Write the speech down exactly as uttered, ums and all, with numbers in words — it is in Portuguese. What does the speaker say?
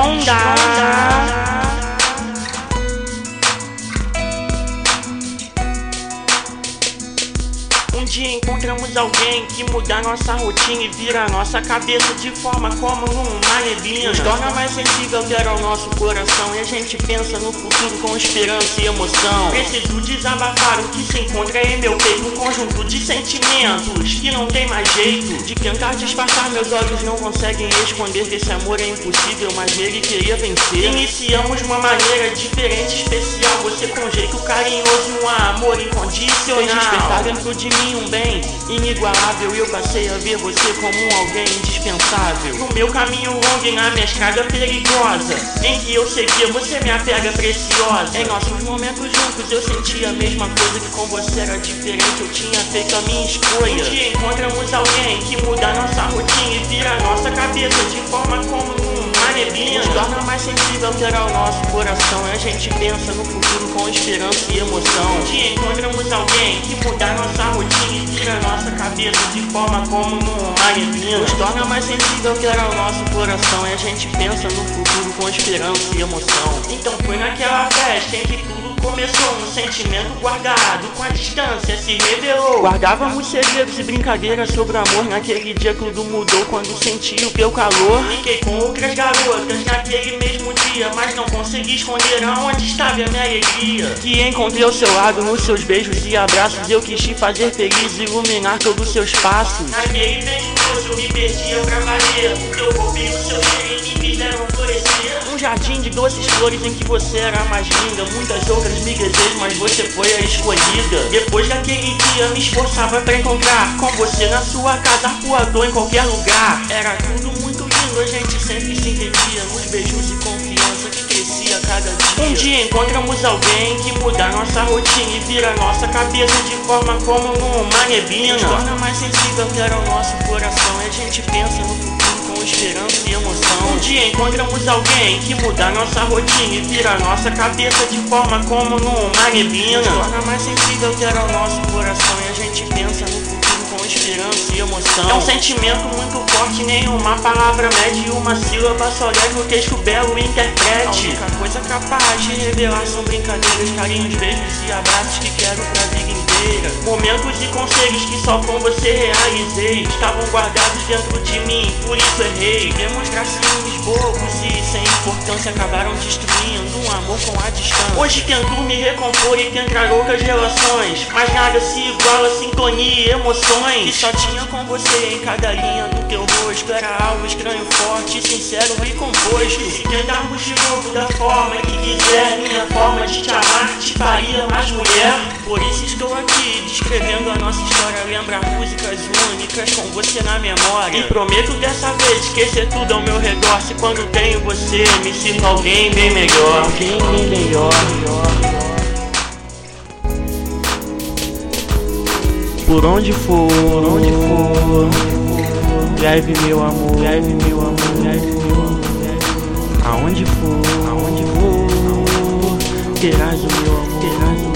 Stronda. Um dia encontramos alguém que muda nossa rotina e vira nossa cabeça de forma como uma neblina. Nos torna mais sensível, quer ao nosso coração, e a gente pensa no futuro com esperança e emoção. Preciso desabafar o que se encontra em meu peito, um conjunto de sentimentos que não tem mais jeito de tentar disfarçar. Meus olhos não conseguem esconder que esse amor é impossível, mas ele queria vencer. Iniciamos uma maneira diferente, especial, você com jeito carinhoso e um amor incondicional. Fez despertar dentro de mim um bem inigualável, e eu passei a ver você como um alguém indispensável. No meu caminho longo e na minha estrada perigosa, em que eu seguia, você minha pedra preciosa. Em nossos momentos juntos eu sentia a mesma coisa, que com você era diferente, eu tinha feito a minha escolha. Um dia encontramos alguém que muda nossa rotina e vira a nossa cabeça de forma como uma neblina. Nos torna mais sensível, quer ao nosso coração, e a gente pensa no futuro com esperança e emoção. Um dia encontramos alguém que muda nossa rotina e vira a nossa cabeça de forma como uma neblina. Nos torna mais sensível, quer ao nosso coração, e a gente pensa no futuro com esperança e emoção. Então foi naquela festa em que tudo começou, um sentimento guardado com a distância se revelou. Guardávamos segredos e brincadeiras sobre o amor. Naquele dia tudo mudou quando senti o teu calor. Fiquei com outras garotas naquele mesmo dia, mas não consegui esconder aonde estava a minha alegria. Que encontrei ao seu lado nos seus beijos e abraços, eu quis te fazer feliz, iluminar todos os seus passos. Naquele beijo doce eu me perdia pra valer, o teu corpo e o seu cheiro me fizeram florescer. Um jardim de doces flores em que você era a mais linda. Muitas outras me desejam, mas você foi a escolhida. Depois daquele dia me esforçava pra encontrar com você na sua casa, arpoador, em qualquer lugar. Era tudo muito lindo, a gente sempre se entendia, nos beijos e confiança que crescia a cada dia. Um dia encontramos alguém que muda nossa rotina e vira nossa cabeça de forma como uma neblina. Nos torna mais sensível, quer ao nosso coração, e a gente pensa no futuro com esperança e emoção. Um dia encontramos alguém que muda nossa rotina e vira nossa cabeça de forma como uma neblina. Nos torna mais sensível, quer ao nosso coração, e a gente pensa no futuro com esperança e emoção. É um sentimento muito forte, nenhuma palavra mede, uma sílaba só leva o texto belo e interprete. A única coisa capaz de revelar são brincadeiras, carinhos, beijos e abraços que quero pra vida inteira. Momentos e conselhos que só com você realizei, estavam guardados dentro de mim, por isso errei. Demonstrar ciúmes bobos e sem importância acabaram destruindo um amor com a distância. Hoje tento me recompor e tentar outras relações, mas nada se iguala a sintonia e emoções que só tinha com você em cada linha do teu rosto. Era algo estranho, forte, sincero e composto. E se tentarmos de novo da forma que quiser, minha forma de te amar te faria mais mulher. Por isso estou aqui descrevendo a nossa história, lembrar músicas únicas com você na memória. E prometo dessa vez esquecer tudo ao meu redor, se quando tenho você me sinto alguém bem melhor. Alguém bem melhor. Por onde for, por onde for, leve meu amor, leve meu amor, leve meu amor. Aonde for, aonde for, terás o meu amor, terás o